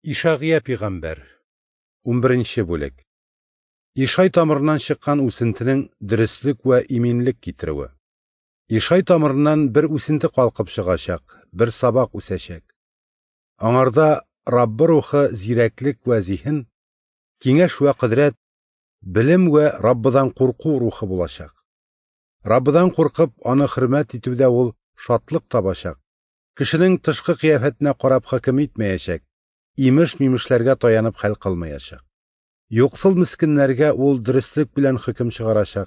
Ишағия пигамбәр 11-нче бүлек. Ишай тамырынан чыккан үсентенең дөреслек вә иминлек китерүе. Ишай тамырынан бер үсенте калкып чыгачак, бер сабак үсәчәк. Аңарда Раббы рухы зирәклек вә зиһен, киңәш вә кудрәт, белем вә Раббыдан курку рухы булачак. Раббыдан куркып, аны хөрмәт итүдә ул шатлык табачак. Кешенең тышкы кыяфәтенә карап хөкем итмәячәк. Имеш-мимешләргә таянып хәл кылмаячак. Юксыл мискиннәргә ул дөреслек белән хөкем чыгарачак.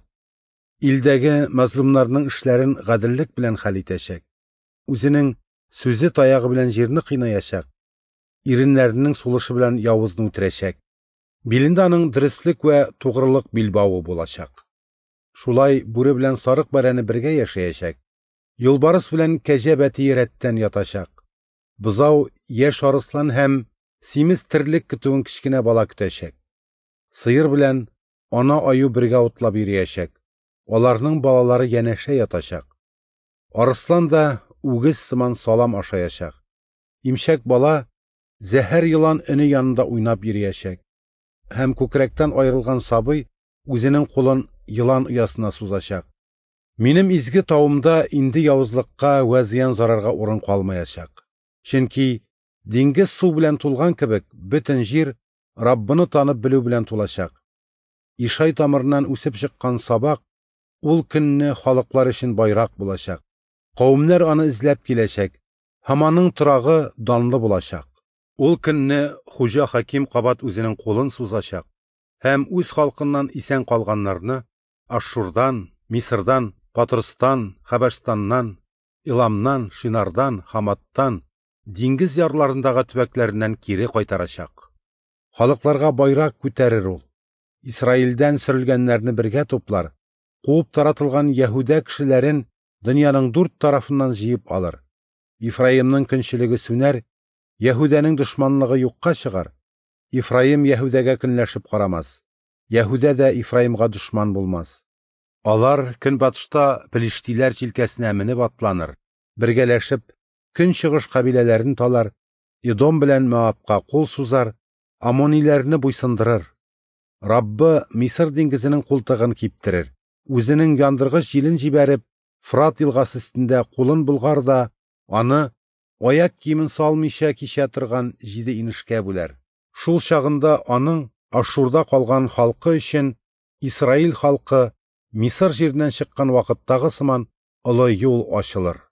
Илдәге мазлумнарның эшләрен гаделлек белән хәл итәчәк. Үзенең сүзе таягы белән җирне кыйнаячак. Иреннәренең сулышы белән явызны үтерәчәк. Билендә аның дөреслек вә тугрылык билбавы булачак. Шулай бүре белән сарык бәрәне бергә яшәячәк. Юлбарыс белән кәҗә бәтие рәттән ятачак. Бызау яшь арыслан һәм симез терлек көтүен кичкенә бала көтәчәк. Сыер белән ана аю бергә утлап йөриячәк. Аларның балалары янәшә ятачак. Арыслан да үгез сыман салам ашаячак. Имчәк бала зәһәр йылан өне янында уйнап йөриячәк. Һәм күкрәктән аерылган сабый үзенең кулын йылан оясына сузачак. Минем изге тавымда инде явызлыкка вә зыян зарарга урын калмаячак. Чөнки диңгез су белән тулган кебек, бөтен җир Раббыны танып белү белән тулачак. Ишай тамырынан үсеп чыккан сабак ул көнне халыклар өчен байрак булачак. Кавымнар аны эзләп киләчәк, һәм аның торагы данлы булачак. Ул көнне хуҗа хаким кабат үзенең кулын сузачак һәм үз халкыннан исән калганнарны Ашшурдан, Мисырдан, Патрустан, Хәбәшстаннан, Иламнан, Шинардан, Хаматтан, диңгез ярларындагы төбәкләреннән кире кайтарачак. Халыкларга байрак күтәрер ул. Исраилдән сөрелгәннәрне бергә туплар, куып таратылган Яһүдә кешеләрен дөньяның 4 тарафыннан җыеп алыр. Ифраимның көнчелеге сүнәр, Яһүдәнең дошманлыгы юкка чыгар. Ифраим Яһүдәгә көнләшеп карамас. Яһүдә дә Ифраимга дошман булмас. Алар көнбатышта Филистиләр җилкәсенә менеп атланыр, бергәләшеп көнчыгыш кабиләләрен талар, Идом белән Моабка кул сузар, Амониләрне буйсындырыр. Раббы Мисыр диңгезенең култыгын киптерер, үзенең яндыргыч җилен җибәреп, Фрат елгасы өстендә кулын булгар да, аны аяк киемен салмыйча кичә торган 7 инешкә бүләр. Шул чагында аның Ашшурда калган халкы өчен Исраил халкы Мисыр җиреннән чыккан вакыттагы сыман олы юл ачылыр.